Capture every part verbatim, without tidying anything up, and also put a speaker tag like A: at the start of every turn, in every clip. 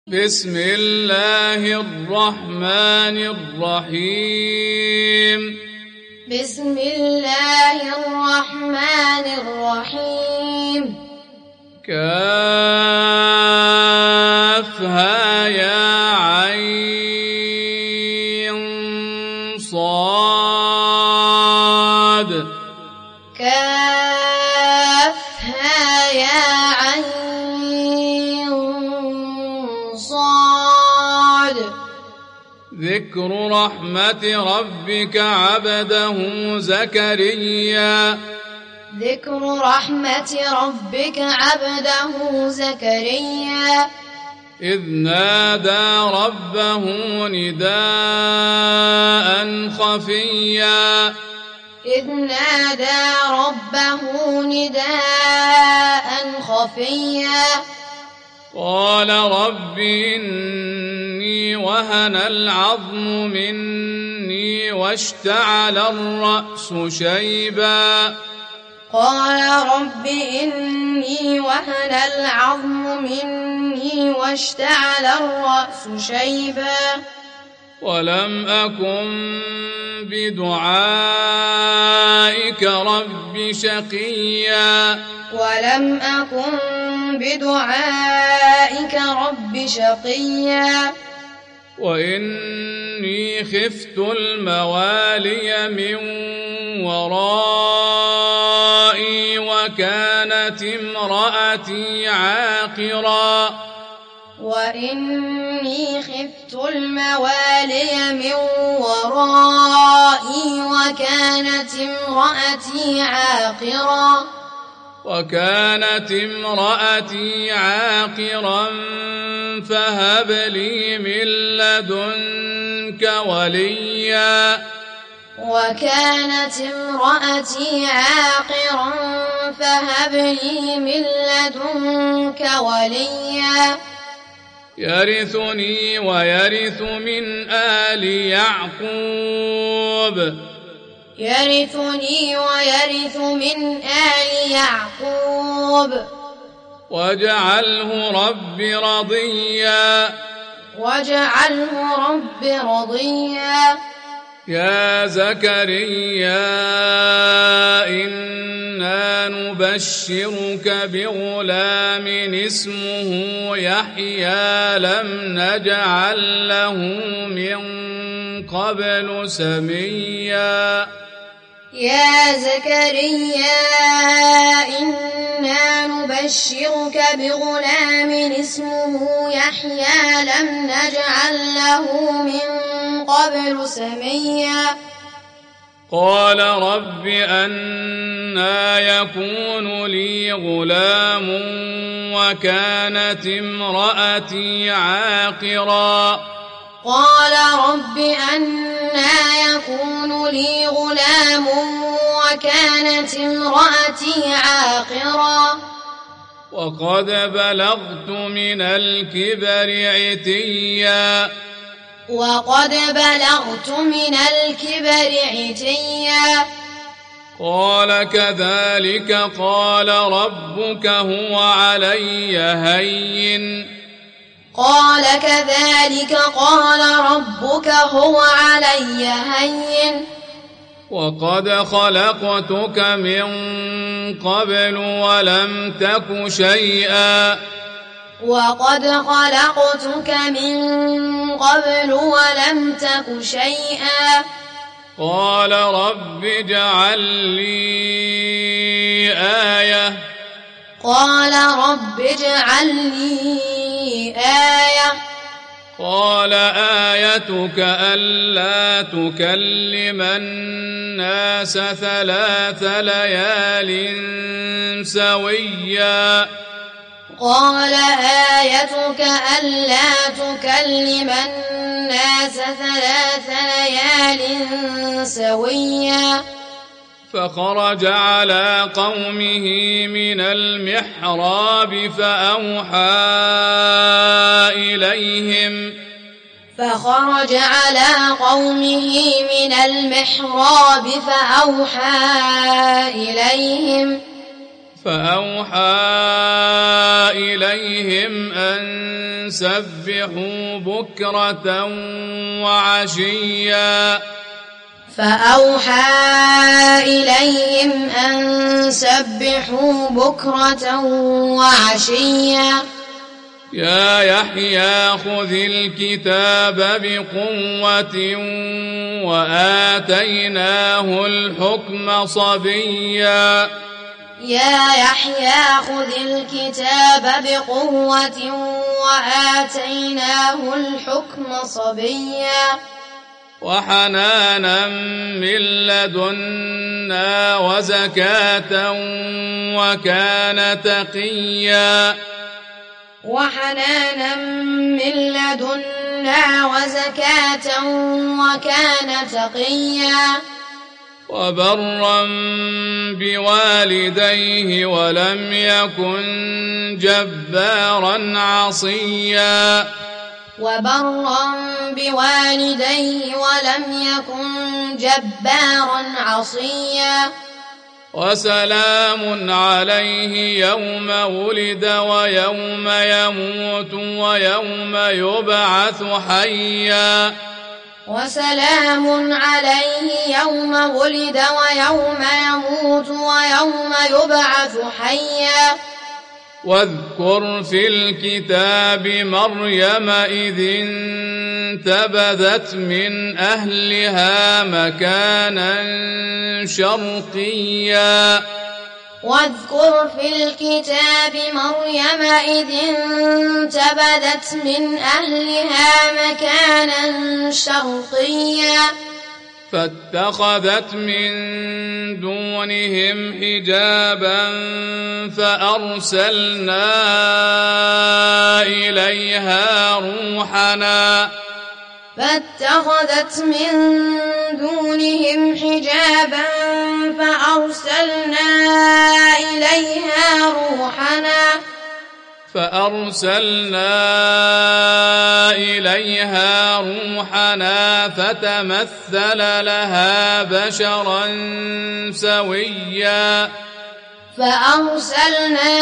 A: بسم الله الرحمن الرحيم
B: بسم الله الرحمن الرحيم
A: كافها يا عين صاد
B: كافها يا عين صاد
A: ذكر رحمة ربك عبده زكريا
B: ذكر رحمة ربك عبده زكريا
A: إذ نادى ربه نداء خفيا
B: إذ نادى ربه نداء خفيا
A: قال رب إني وهن العظم مني واشتعل الرأس شيبا
B: قال رب إني وهن العظم مني واشتعل الرأس شيبا
A: ولم أكن بدعائك رب شقيا
B: ولم أكن بدعائك رب شقيا
A: وإني خفت الموالي من ورائي وكانت امرأتي عاقرا
B: وإني خفت الموالي من ورائي وكانت امرأتي عاقرا
A: وكانت امرأتي عاقرا فهب لي من لدنك وليا
B: وكانت امرأتي عاقرا فهب لي من لدنك وليا
A: يرثني ويرث من آل يعقوب
B: يرثني ويرث من آل يعقوب
A: واجعله رب رضيا
B: واجعله رب رضيا
A: يا زكريا إنا نبشرك بغلام اسمه يحيى لم نجعل له من قبل سميا
B: يا زكريا إنا نبشرك بغلام اسمه يحيى لم نجعل له من قبل سميا
A: قال رب أنى يكون لي غلام وكانت امرأتي عاقرا
B: قال رب أنى يكون لي غلام وكانت امرأتي عاقرا
A: وقد بلغت من الكبر عتيا
B: وقد بلغت من الكبر عتيا
A: قال كذلك قال ربك هو علي هين
B: قال كذلك قال ربك هو علي هين
A: وقد خلقتك من قبل ولم تك شيئا
B: وقد خلقتك من قبل ولم تك شيئا
A: قال رب اجعل لي آية
B: قال رب اجعل لي آية
A: قال آيتك ألا تكلم الناس ثلاث ليال سويا
B: قال آيتك ألا تكلم الناس ثلاث ليال سويا
A: فخرج على قومه من المحراب فأوحى إليهم
B: فخرج على قومه من المحراب فأوحى إليهم
A: فأوحى إليهم أن سبحوا بكرة وعشيا
B: فأوحى إليهم أن سبحوا بكرة وعشيا
A: يا يحيى خذ الكتاب بقوة وآتيناه الحكم صبيا
B: يا يحيى خذ الكتاب بقوة وآتيناه الحكم صبيا
A: وحنانا من لدنا وزكاة وكان تقيا
B: وحنانا من لدنا وزكاة وكان تقيا
A: وبرا بوالديه ولم يكن جبارا عصيا
B: وبرا بوالديه ولم يكن جبارا عصيا
A: وسلام عليه يوم ولد ويوم يموت ويوم يبعث حيا
B: وسلام عليه يوم ولد ويوم يموت ويوم يبعث حيا
A: واذكر في الكتاب مريم إذ انتبذت من أهلها مكانا شرقيا
B: واذكر في الكتاب مريم إذ انتبذت من أهلها مكانا شرقيا
A: فاتخذت من دونهم حجابا فأرسلنا إليها روحنا
B: فاتخذت من دونهم حجابا فأرسلنا إليها روحنا
A: فأرسلنا إليها روحنا فتمثل لها بشرا سويا
B: فأرسلنا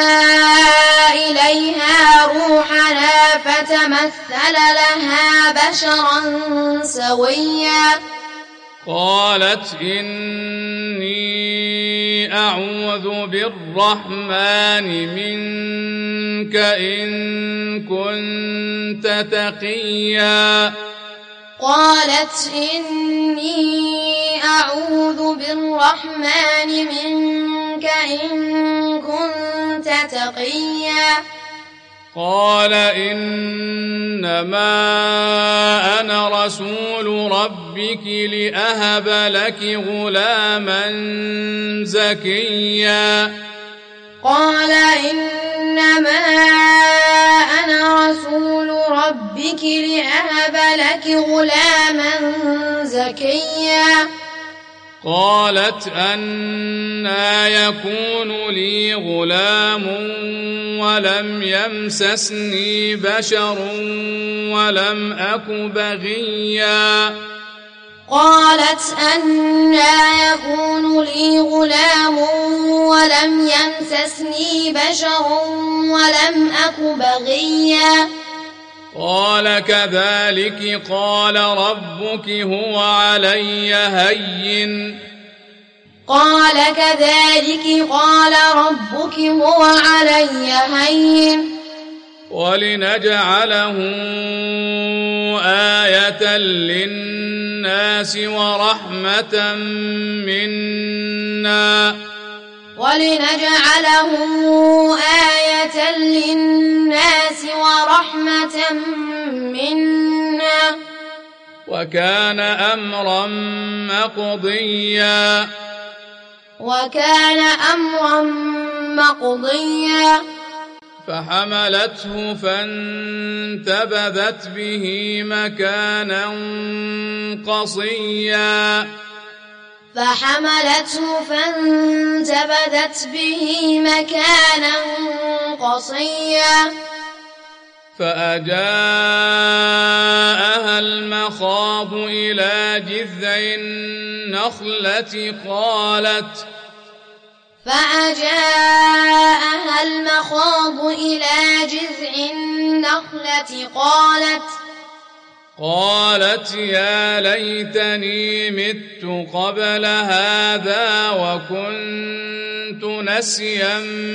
B: إليها روحنا فتمثل لها بشرا سويا
A: قالت إني أعوذ بالرحمن منك إن كنت تقيا
B: قالت إني أعوذ بالرحمن منك إن كنت تقيا
A: قال إنما أنا رسول ربك لأهب لك غلاما زكيا
B: قال إنما أنا رسول ربك لأهب لك غلاما زكيا
A: قالت أنى يكون لي غلام ولم يمسسني بشر ولم أك بغيا
B: قالت أنى يكون لي غلام ولم يمسسني بشر ولم أك بغيا
A: قال كذلك قال ربك هو علي هين
B: قال كذلك قال ربك هو علي هين
A: ولنجعله آية للناس ورحمة منا
B: ولنجعله آية للناس ورحمة منا
A: وكان أمرا مقضيا
B: وكان أمرا مقضيا
A: فحملته فانتبذت به مكانا قصيا
B: فحملته فانتبذت به مكانا قصيا
A: فأجاءها المخاض إلى جذع النخلة قالت
B: فأجاءها المخاض إلى جذع النخلة قالت
A: قالت يا ليتني مت قبل هذا وكنت نسيا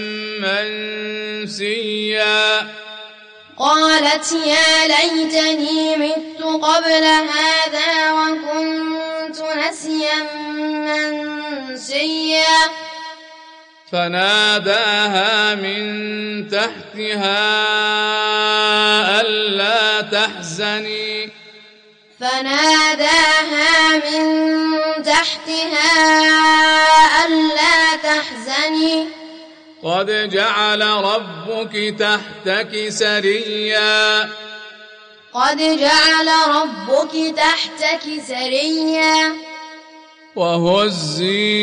A: منسيا
B: قالت يا ليتني مت قبل هذا وكنت نسيا منسيا
A: فناداها من تحتها ألا تحزني
B: فناداها من تحتها ألا تحزني
A: قد جعل ربك تحتك سريا
B: قد جعل ربك تحتك سريا
A: وهزي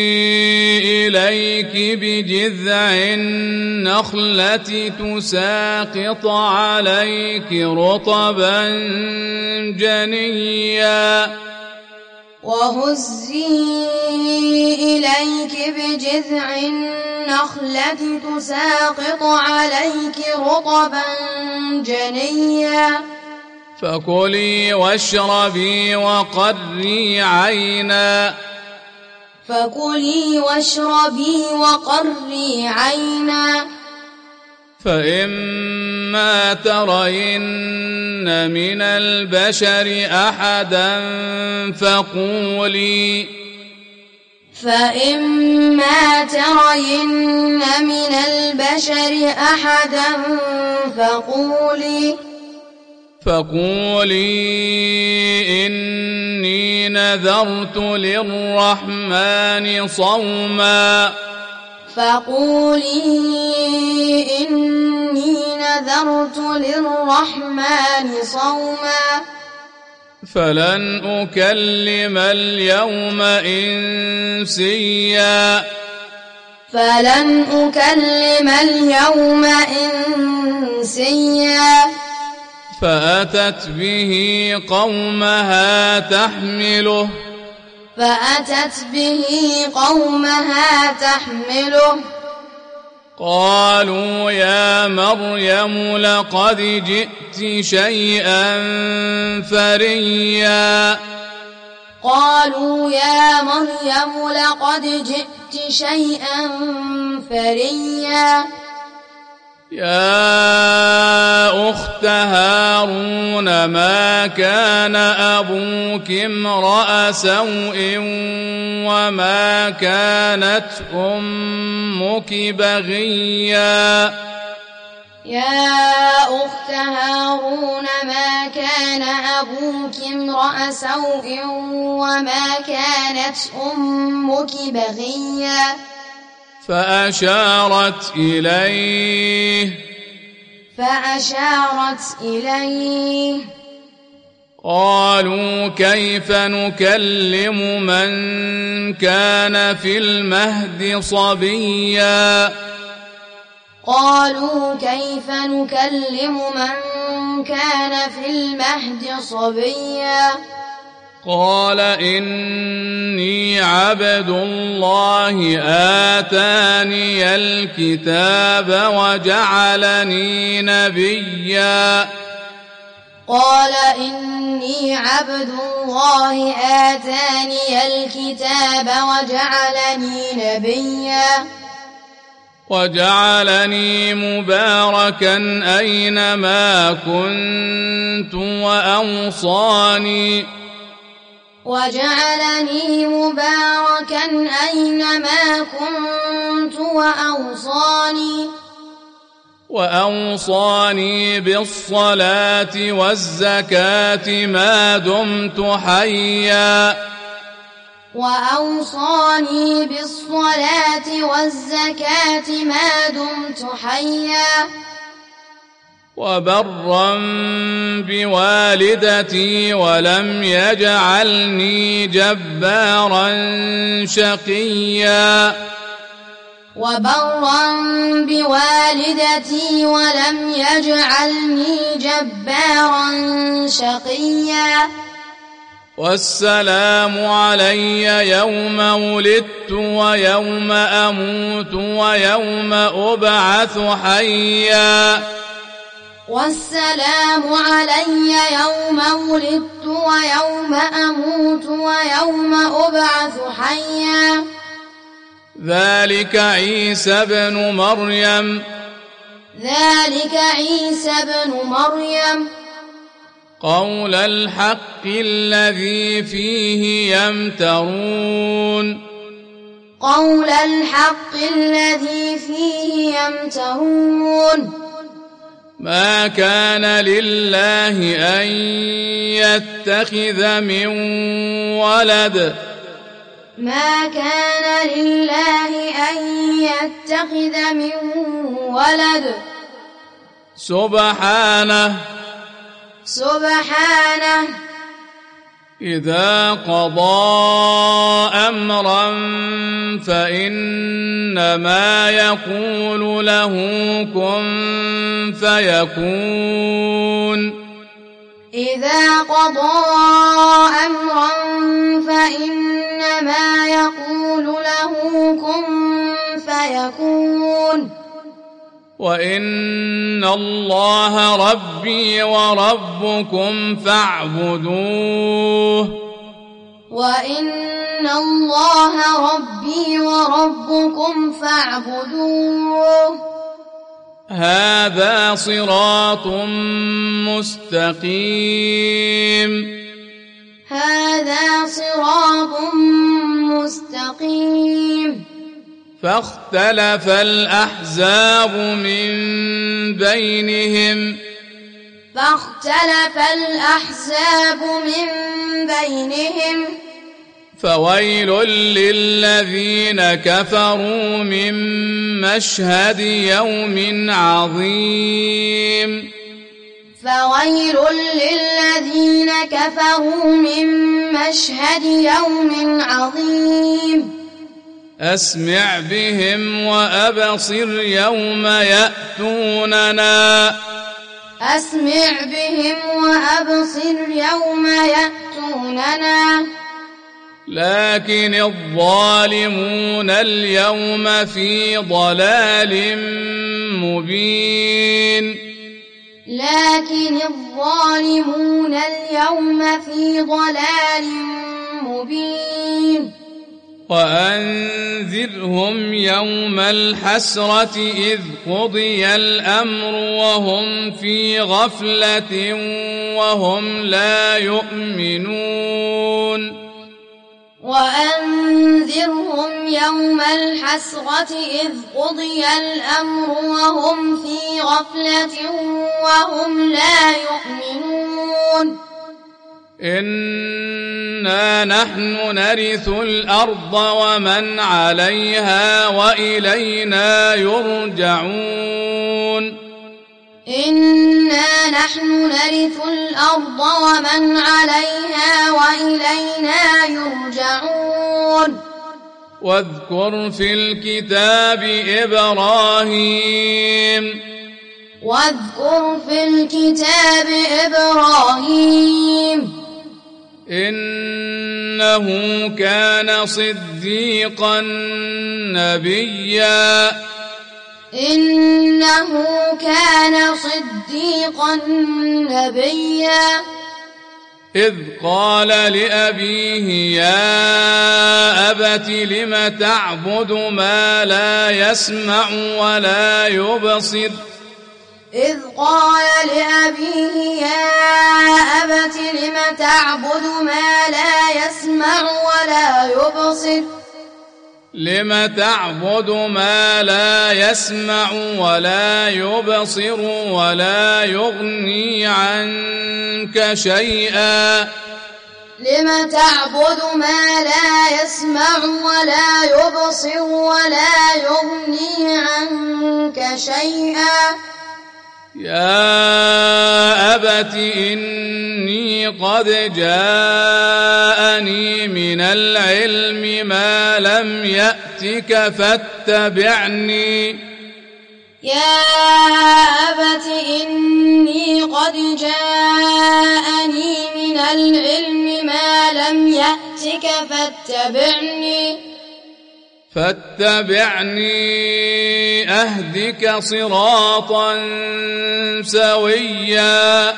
A: إليك بجذع النخلة تساقط عليك رطبا جنيا
B: وهزي إليك بجذع النخلة تساقط عليك رطبا جنيا
A: فكلي واشربي وقري عينا
B: فكلي واشربي وقري عينا
A: فإما ترين من البشر أحدا فقولي
B: فإما ترين من البشر أحدا فقولي
A: فقولي إني نذرت للرحمن صوما
B: فقولي إني نذرت للرحمن صوما
A: فلن أكلم اليوم إنسيا
B: فلن أكلم اليوم إنسيا
A: فأتت به قومها تحمله
B: فأتت به قومها تحمله
A: قالوا يا مريم لقد جئت شيئا فريا
B: قالوا يا مريم لقد جئت شيئا فريا
A: يا أخت هارون ما كان أبوك امرأ سوء وما كانت أمك بغيا
B: يا أخت هارون ما كان أبوك امرأ سوء وما كانت أمك بغيا
A: فأشارت إليه
B: فأشارت إليه
A: قالوا كيف نكلم من كان في المهد صبيا
B: قالوا كيف نكلم من كان في المهد صبيا
A: قال إني عبد الله آتاني الكتاب وجعلني نبيا
B: قال إني عبد الله آتاني الكتاب وجعلني نبيا
A: وجعلني مباركا أينما كنت وأوصاني
B: وجعلني مباركا أينما كنت وأوصاني
A: وأوصاني بالصلاة والزكاة ما دمت حيا
B: وأوصاني بالصلاة والزكاة ما دمت حيا
A: وبرا بوالدتي ولم يجعلني جبارا شقيا
B: وبرا بوالدتي ولم يجعلني جبارا شقيا
A: والسلام علي يوم ولدت ويوم أموت ويوم أبعث حيا
B: والسلام علي يوم ولدت ويوم أموت ويوم أبعث حيا
A: ذلك عيسى بن مريم
B: ذلك عيسى بن مريم
A: قول الحق الذي فيه يمترون
B: قول الحق الذي فيه يمترون
A: ما كان لله أن يتخذ من ولد
B: ما كان لله أن يتخذ من ولد
A: سبحانه
B: سبحانه
A: إذا قضى أمرا فإنما يقول له كن فيكون
B: إذا قضى أمرا فإنما يقول له كن فيكون
A: وإن الله ربي وربكم فاعبدوه
B: وإن الله ربي وربكم فاعبدوه
A: هذا صراط مستقيم
B: هذا صراط مستقيم
A: فاختلف الأحزاب من بينهم
B: فاختلف الأحزاب من بينهم
A: فويل للذين كفروا من مشهد يوم عظيم
B: فويل للذين كفروا من مشهد يوم عظيم
A: أسمع بهم وأبصر يوم يأتوننا
B: أسمع بهم وأبصر يوم يأتوننا
A: لكن الظالمون اليوم في ضلال مبين
B: لكن الظالمون اليوم في ضلال مبين
A: وأنذرهم يوم الحسرة إذ قضي الأمر وهم في غفلة وهم لا يؤمنون
B: وأنذرهم يوم الحسرة إذ قضي الأمر وهم في غفلة وهم لا يؤمنون
A: إنا نحن نرث الأرض ومن عليها وإلينا يرجعون
B: إنا نحن نرث الأرض ومن عليها وإلينا يرجعون
A: واذكر في الكتاب إبراهيم
B: واذكر في الكتاب إبراهيم
A: إنه كان صديقا نبيا
B: إنه كان صديقا نبيا
A: إذ قال لأبيه يا أبت لم تعبد ما لا يسمع ولا يبصر
B: إذ قال لأبيه يا أبت لم تعبد ما لا يسمع ولا يبصر
A: لم تعبد ما لا يسمع ولا يبصر ولا يغني عنك شيئا
B: لم تعبد ما لا يسمع ولا يبصر ولا يغني عنك شيئا
A: يا أبت إني قد جاءني من العلم ما لم يأتك فاتبعني
B: يا أبت إني قد جاءني من العلم ما يأتك فاتبعني
A: فاتبعني أهدك صراطا سويا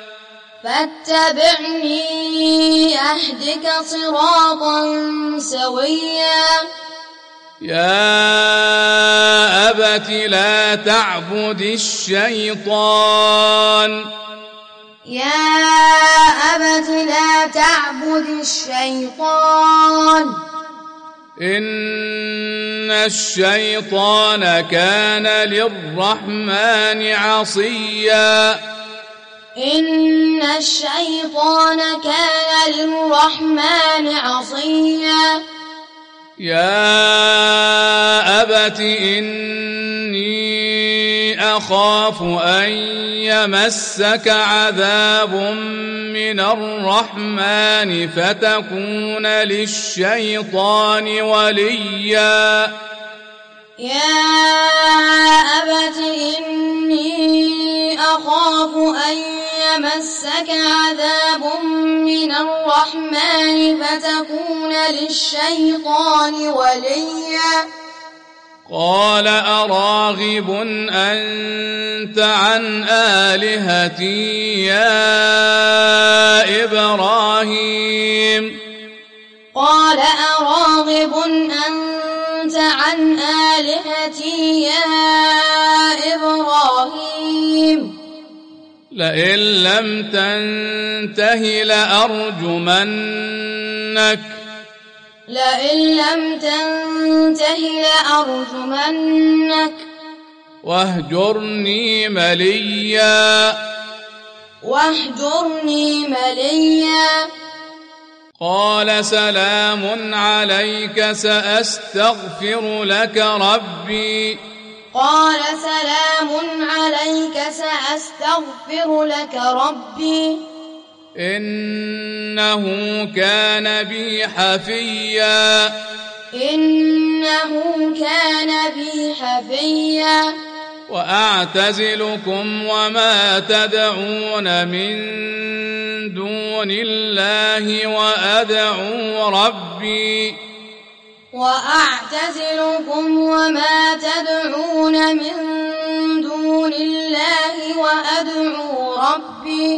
B: فاتبعني أهدك صراطا سويا
A: يا أبت لا تعبد الشيطان
B: يا أبت لا تعبد الشيطان
A: إن الشيطان كان للرحمن عصيا
B: إن الشيطان كان للرحمن عصيا
A: يا أبت إني أخاف أن يمسك عذاب من الرحمن فتكون للشيطان وليا
B: يا أبت إني أخاف أن يمسك عذاب من الرحمن فتكون للشيطان وليا
A: قال أراغب أنت عن آلهتي يا إبراهيم
B: قال أراغب أنت عن آلهتي يا إبراهيم
A: لئن لم تنته لأرجمنك
B: لئن لم تنته لأرجمنك
A: واهجرني مليا
B: واهجرني مليا
A: قال سلام عليك سأستغفر لك ربي
B: قال سلام عليك سأستغفر لك ربي
A: إنه كان بي حفيا
B: إنه كان بي حفيا
A: وأعتزلكم وما تدعون من دون الله وأدعو ربي
B: وأعتزلكم وما تدعون من دون الله وأدعو ربي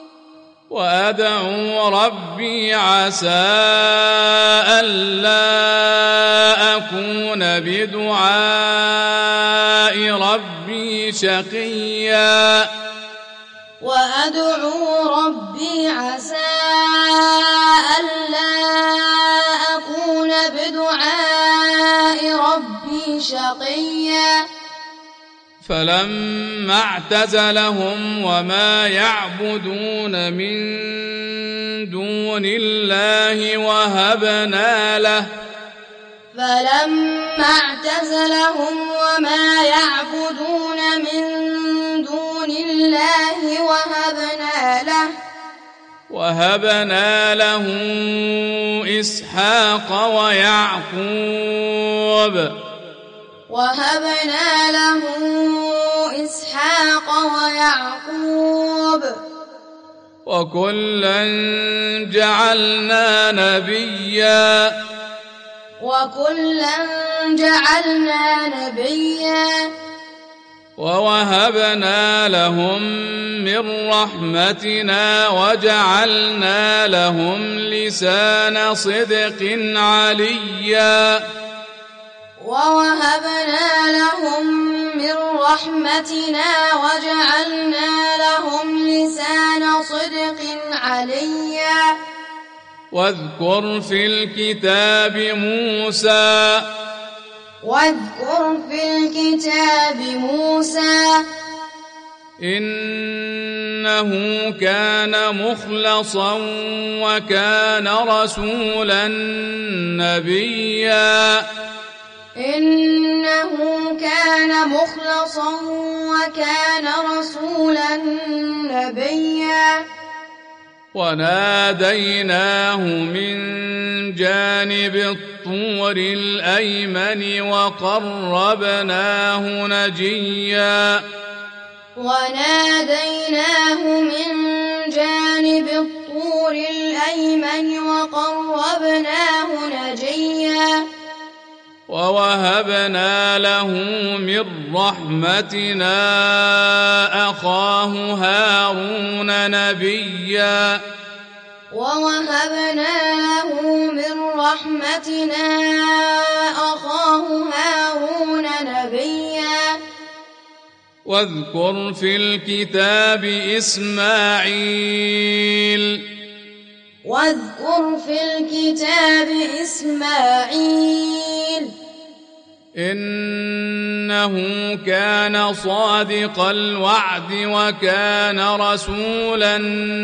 A: وأدعو ربي عسى ألا أكون بدعاء ربي شقيا
B: وأدعو ربي عسى ألا أكون بدعاء ربي شقيا
A: فلما اعتزلهم وما يعبدون من دون الله وهبنا له
B: فلما اعتزلهم وما يعبدون من دون الله وهبنا له
A: وهبنا له إسحاق ويعقوب
B: وهبنا له إسحاق ويعقوب
A: وكلا جعلنا نبيا
B: وكلا جعلنا نبيا
A: ووهبنا لهم من رحمتنا وجعلنا لهم لسان صدق عليا
B: ووهبنا لهم من رحمتنا وجعلنا لهم لسان صدق عليا
A: واذكر في الكتاب موسى
B: واذكر في الكتاب موسى
A: إنه كان مخلصا وكان رسولا نبيا
B: إنه كان مخلصا وكان رسولا نبيا
A: وناديناه من جانب الطور الأيمن وقربناه نجيا
B: وناديناه من جانب الطور الأيمن الأيمن وقربناه نجيا
A: ووهبنا له من رحمتنا أخاه هارون نبيا
B: ووهبنا له من رحمتنا أخاه هارون نبيا
A: واذكر في الكتاب إسماعيل
B: واذكر في الكتاب إسماعيل
A: إنه كان صادق الوعد وكان رسولا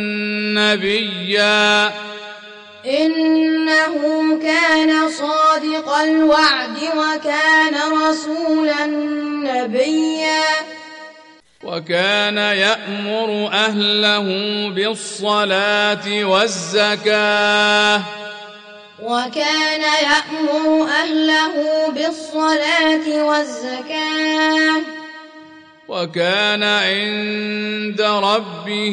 A: نبيا
B: إنه كان صادق الوعد وكان رسولا نبيا
A: وكان يأمر أهله بالصلاة والزكاة
B: وكان يأمر أهله بالصلاة والزكاة
A: وكان عند ربه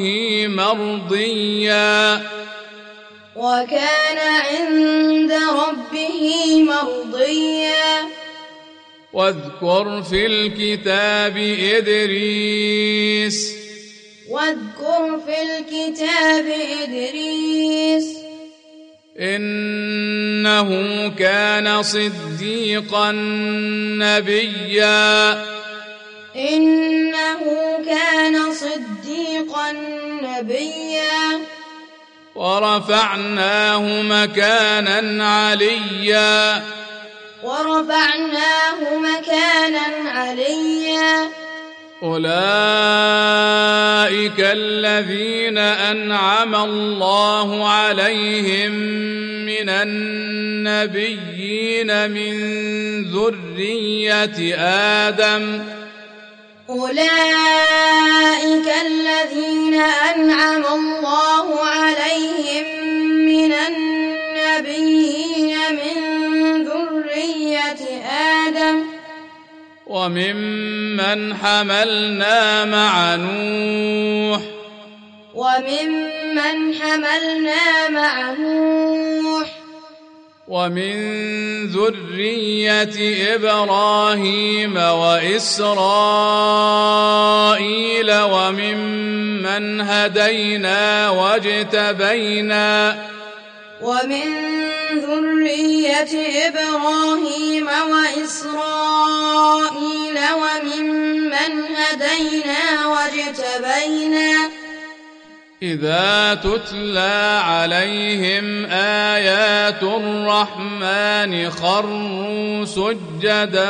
A: مرضيا
B: وكان عند ربه مرضيا
A: واذكر في الكتاب إدريس
B: واذكر في الكتاب إدريس
A: إنه كان صديقا نبيا
B: إنه كان صديقا نبيا
A: ورفعناه مكانا عليا
B: ورفعناه مكانا عليا
A: أولئك الذين أنعم الله عليهم من النبيين من ذرية آدم
B: أولئك الذين أنعم الله عليهم من النبيين من ذرية آدم
A: وممن حملنا مع نوح
B: وممن حملنا مع نوح
A: ومن ذرية إبراهيم وإسرائيل وممن هدينا واجتبينا
B: ومن ذرية إبراهيم وإسرائيل وممن هدينا واجتبينا
A: إذا تتلى عليهم آيات الرحمن خروا سجدا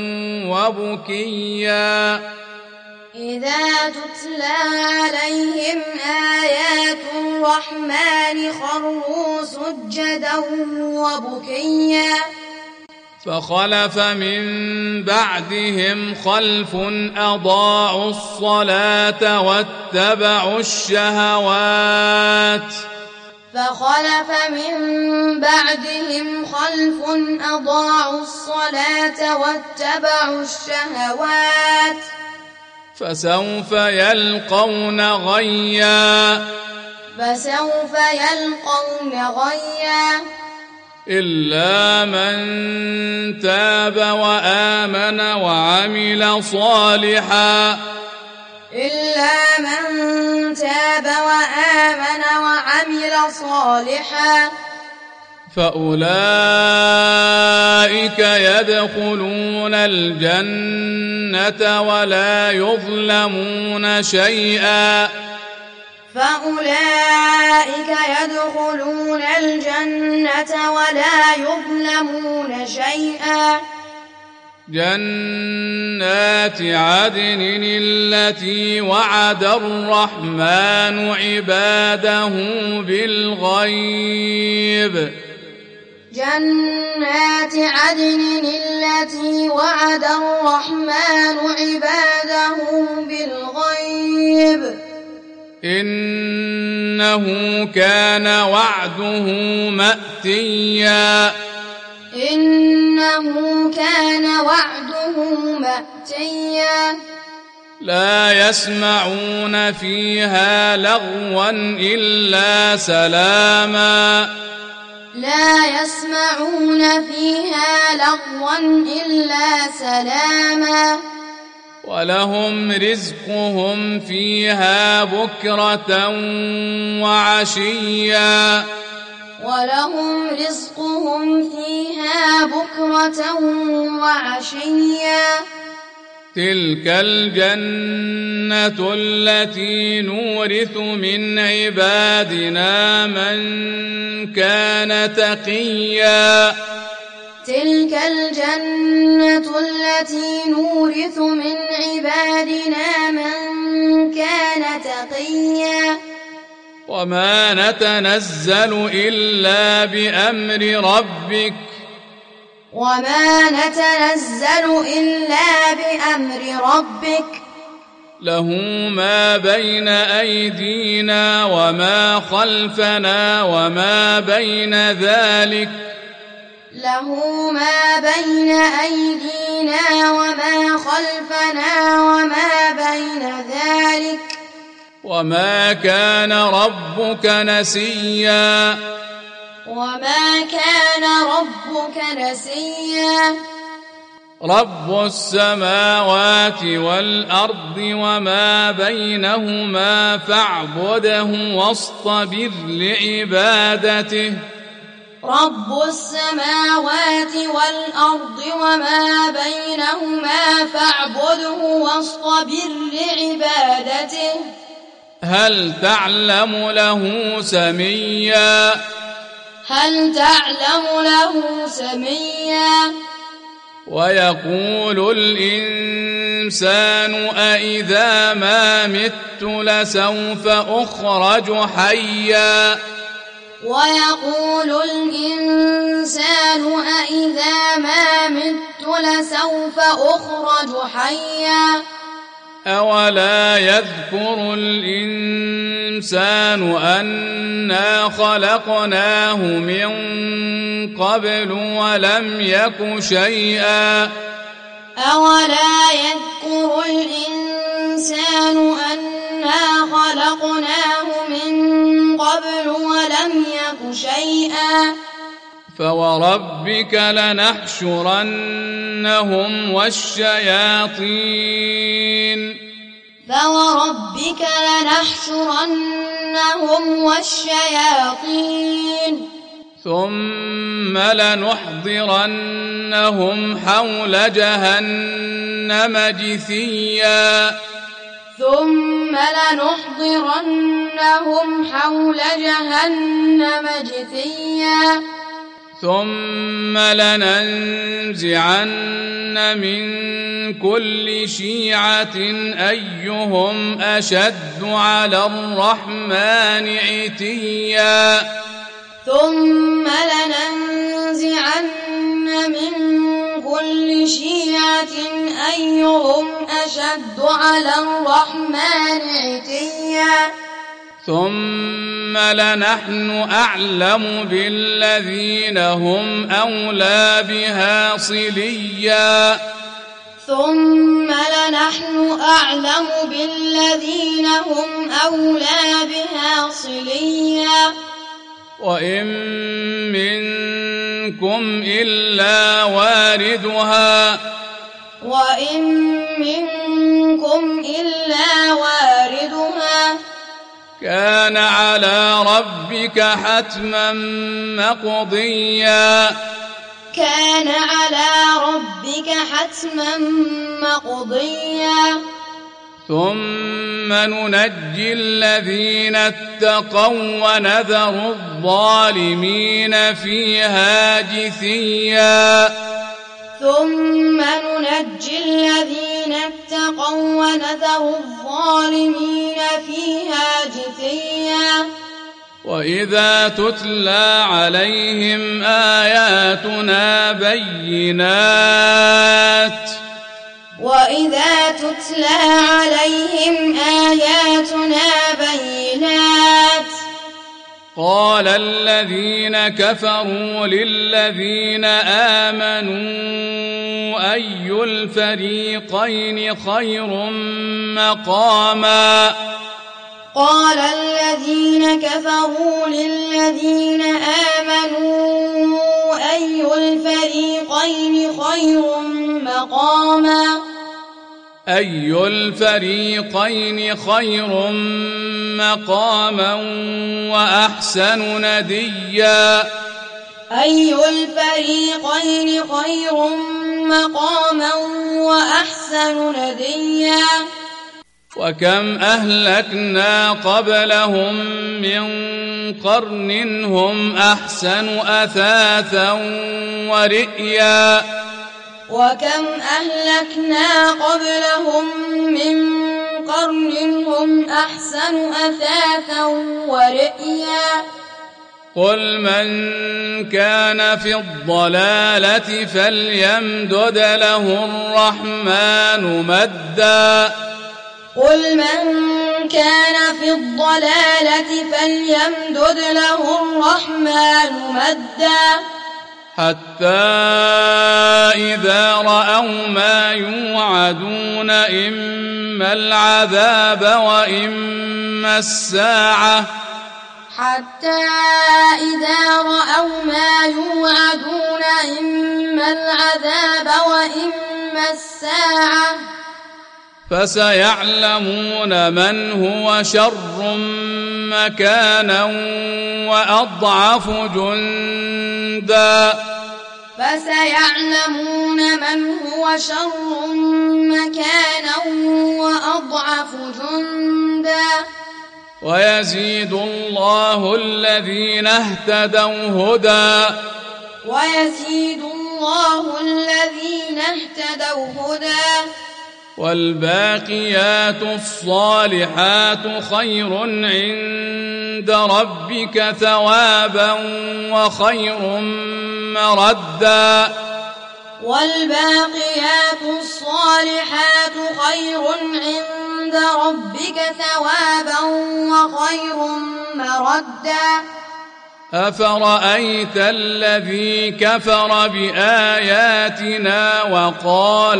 A: وبكيا
B: إذا تتلى عليهم آيات الرحمن خروا سجدا وبكيا
A: فخلف من بعدهم خلف أضاعوا الصلاة واتبعوا الشهوات
B: فخلف من بعدهم خلف أضاعوا الصلاة واتبعوا الشهوات
A: فسوف يلقون غيا
B: فسوف يلقون غيا
A: إلا من تاب وآمن وعمل صالحا
B: إلا من تاب وآمن وعمل صالحا
A: فأولئك يدخلون الجنة ولا يظلمون شيئا
B: فأولئك يدخلون الجنة ولا يظلمون شيئا
A: جنات عدن التي وعد الرحمن عباده بالغيب
B: جنات عدن التي وعد الرحمن عباده بالغيب
A: إنه كان وعده مأتيا
B: إنه كان وعده مأتيا
A: لا يسمعون فيها لغوا إلا سلاما
B: لا يسمعون فيها لغوا إلا سلاما
A: ولهم رزقهم فيها بكرة وعشيا
B: ولهم رزقهم فيها بكرة وعشيا
A: تلك الجنة التي نورث من عبادنا من كان تقيا
B: تلك الجنة التي نورث من عبادنا من كان تقيا
A: وما نتنزل إلا بأمر ربك
B: وما نتنزل إلا بأمر ربك
A: له ما بين أيدينا وما خلفنا وما بين ذلك
B: له ما بين أيدينا وما خلفنا وما بين ذلك
A: وما كان ربك نسيا
B: وما كان ربك نسيا
A: رب السماوات والأرض وما بينهما فاعبده واصطبر لعبادته
B: رب السماوات والأرض وما بينهما فاعبده واصطبر لعبادته
A: هل تعلم له سميا
B: هل تعلم له سميا
A: ويقول الإنسان أإذا ما مت لسوف أخرج حيا
B: ويقول الإنسان أإذا ما مت لسوف أخرج حيا
A: أولا يذكر الإنسان أنا خلقناه من قبل ولم يك شيئا
B: أولا يذكر الإنسان أنا خلقناه من قبل ولم يك شيئا
A: فوربك لنحشرنهم والشياطين
B: فوربك لنحشرنهم والشياطين
A: ثم لنحضرنهم حول جهنم جثيا
B: ثم لنحضرنهم حول جهنم جثيا
A: ثم لننزعن من كل شيعة أيهم أشد على الرحمن عتيا
B: ثم لننزعن من كل شيعة أيهم أشد على الرحمن عتيا
A: ثم لنحن أعلم بالذين هم أولى بها صليا
B: ثم لنحن أعلم بالذين هم أولى بها صليا
A: وإن منكم إلا واردها
B: وإن منكم إلا واردها
A: كان على ربك حتما مقضيا
B: كان على ربك حتما مقضيا
A: ثم ننجي الذين اتقوا ونذر الظالمين فيها جثيا
B: ثم ننجي الذين اتقوا ونذر الظالمين فيها جثيا
A: وإذا تتلى عليهم آياتنا بينات
B: وإذا تتلى عليهم آياتنا بينات
A: قال الذين كفروا للذين آمنوا أي الفريقين خير مقاما
B: قال الذين كفروا للذين آمنوا أي الفريقين خير مقاما
A: أي الفريقين خير مقاما وأحسن نديا
B: أي الفريقين خير مقاما وأحسن نديا
A: وكم أهلكنا قبلهم من قرن هم أحسن أثاثا ورئيا
B: وكم أهلكنا قبلهم من قرن هم أحسن أثاثا ورئيا
A: قل من كان في الضلالة فليمدد له الرحمن مدا
B: قل من كان في الضلالة فليمدد له الرحمن مدا
A: حتى إذا رأوا ما يوعدون إما العذاب وإما الساعة
B: حتى إذا رأوا ما يوعدون إما العذاب وإما الساعة
A: فسيعلمون من هو شر مكانا وأضعف جندا
B: فسيعلمون من هو شر مكانا وأضعف جندا
A: ويزيد الله الذين اهتدوا هدى
B: ويزيد الله الذين اهتدوا هدى
A: والباقيات الصالحات خير عند ربك ثوابا وخير مردا
B: والباقيات الصالحات خير عند ربك ثوابا وخير مردا
A: أفرأيت الذي كفر بآياتنا وقال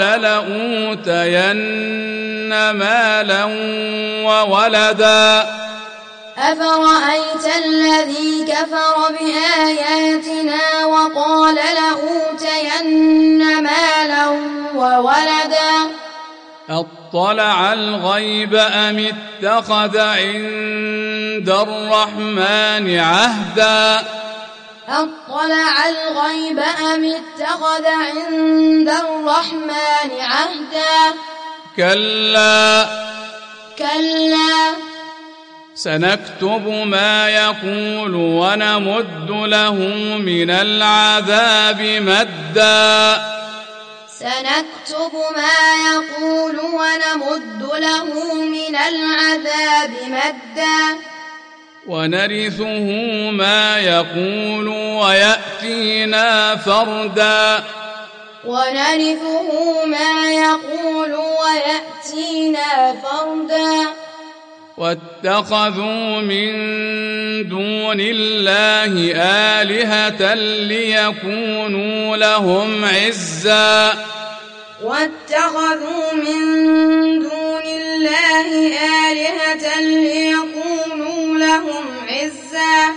A: لأوتين مالا وولدا
B: أفرأيت الذي كفر بآياتنا وقال لأوتين مالا وولدا
A: أطلع الغيب أم اتخذ عند الرحمن عهدا
B: أطلع الغيب أم اتخذ عند الرحمن عهدا
A: كلا
B: كلا
A: سنكتب ما يقول ونمد له من العذاب مدا
B: سنكتب ما يقول ونمد له من العذاب مدا
A: ونرثه ما يقول ويأتينا فردا
B: ونرثه ما يقول ويأتينا فردا
A: واتخذوا من دون الله آلهة ليكونوا لهم عزا
B: واتخذوا من دون الله آلهة ليكونوا لهم عزا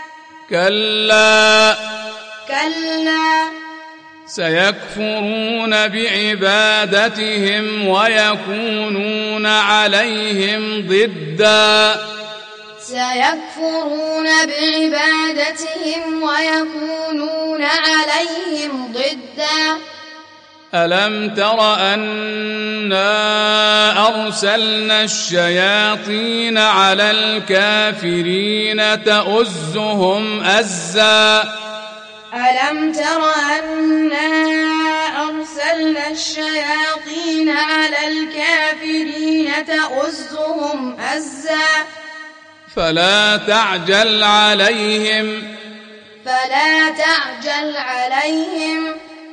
A: كلا
B: كلا
A: سيكفرون بعبادتهم ويكونون عليهم ضدا
B: سيكفرون بعبادتهم ويكونون عليهم ضدا
A: ألم تر أنا أرسلنا الشياطين على الكافرين تؤزهم أزا
B: ألم تر أنا أرسلنا الشياطين على الكافرين تؤزهم أزا
A: فلا تعجل عليهم
B: فلا تعجل عليهم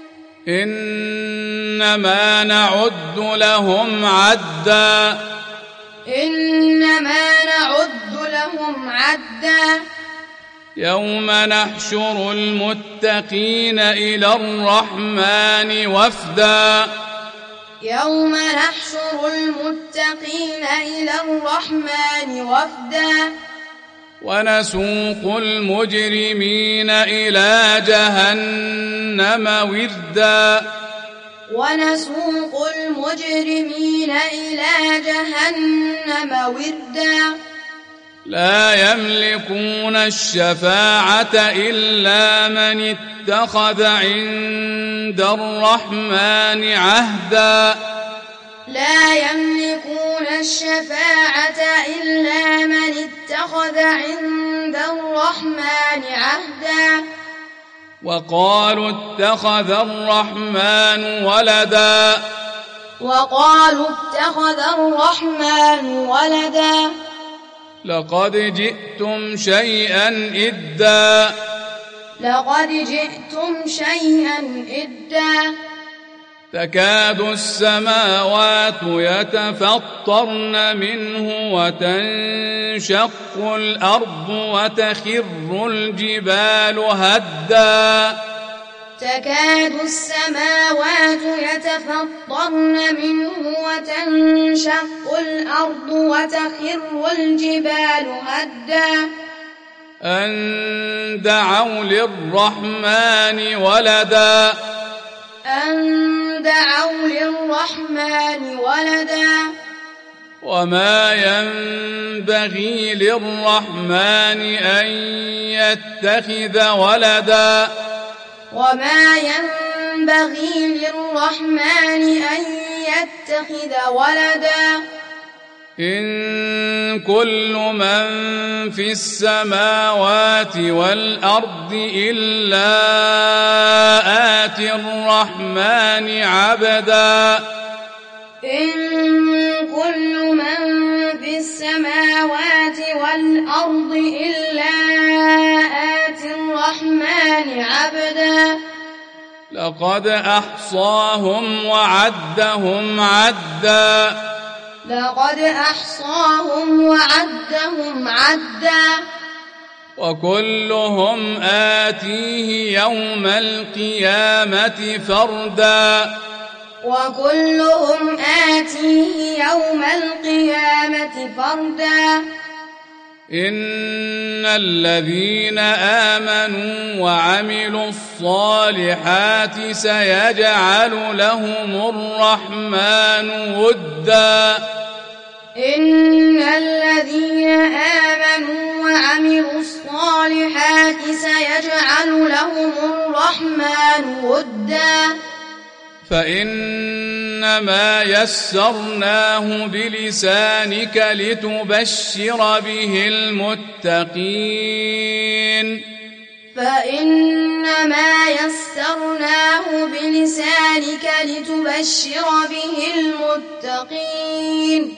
A: إنما نعد لهم عدا
B: إنما نعد لهم عدا
A: يوم نحشر المتقين إلى الرحمن وفدا
B: يوم نحشر المتقين إلى الرحمن وفدا
A: ونسوق المجرمين إلى جهنم وردا
B: ونسوق المجرمين إلى جهنم وردا
A: لا يملكون الشفاعة إلا من اتخذ عند الرحمن عهدا
B: لا يملكون الشفاعة إلا من اتخذ عند الرحمن عهدا
A: وقالوا اتخذ الرحمن ولدا
B: وقالوا اتخذ الرحمن ولدا
A: لقد جئتم شيئا إدا
B: لقد جئتم شيئا إدا
A: تكاد السماوات يتفطرن منه وتنشق الأرض وتخر الجبال هدا
B: تكاد السماوات يتفطرن منه وتنشق الأرض وتخر الجبال هدا
A: أن دعوا للرحمن ولدا
B: أن دعوا للرحمن ولدا
A: وما ينبغي للرحمن أن يتخذ ولدا
B: وما ينبغي للرحمن أن يتخذ ولدا
A: إن كل من في السماوات والأرض إلا آتي الرحمن عبدا
B: إن كل من في السماوات والأرض إلا آتي الرحمن عبدا
A: لقد أحصاهم وعدهم عدا
B: لقد أحصاهم وعدهم عدا
A: وكلهم آتيه يوم القيامة فردا
B: وكلهم آتيه يوم القيامة فردا
A: إن الذين آمنوا وعملوا الصالحات سيجعل لهم الرحمن ودا
B: إن الذين آمنوا وعملوا الصالحات سيجعل لهم الرحمن ودا
A: فإنما يسرناه بلسانك لتبشر به المتقين
B: فإنما يسرناه بلسانك لتبشر به المتقين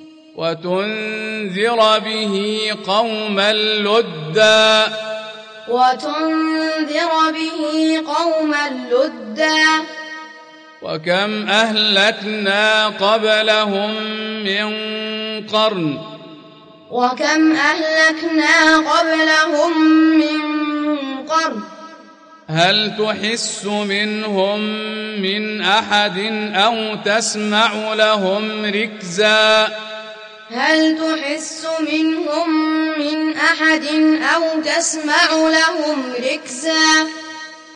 A: وتنذر به قوما لدا
B: وتنذر به قوما لدا
A: وكم أهلكنا قبلهم من قرن
B: وكم أهلكنا قبلهم من قرن
A: هل تحس منهم من أحد أو تسمع لهم ركزا
B: هل تحس منهم من أحد أو تسمع لهم ركزا